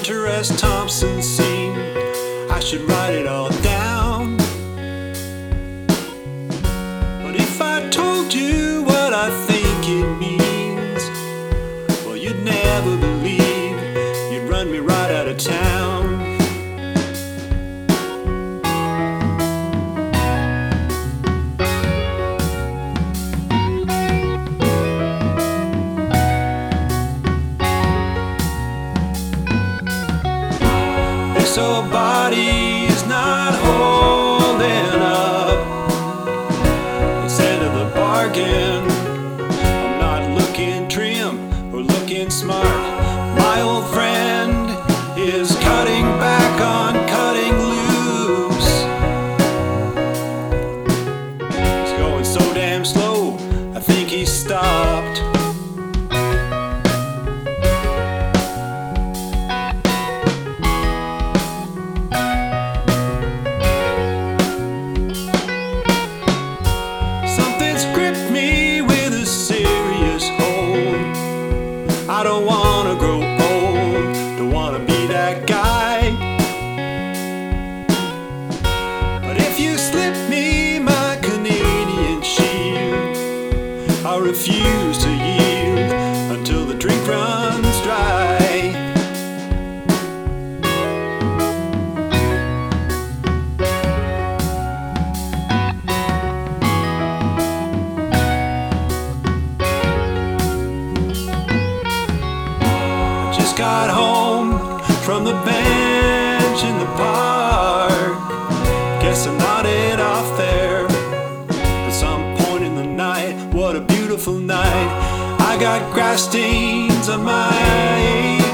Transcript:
Hunter S. Thompson scene. I should write it all down. But if I told you what I think it means, well, you'd never believe. You'd run me right out of town. This old body is not holding up. It's end of the bargain. I'm not looking trim or looking smart. My old friend is cutting back on cutting loose. He's going so damn slow, I think he stopped. I don't wanna grow old, don't wanna be that guy. But if you slip me my Canadian shield, I'll refuse to yield until the drink runs dry. Got home from the bench in the park. Guess I nodded off there at some point in the night. What a beautiful night. I got grass stains on my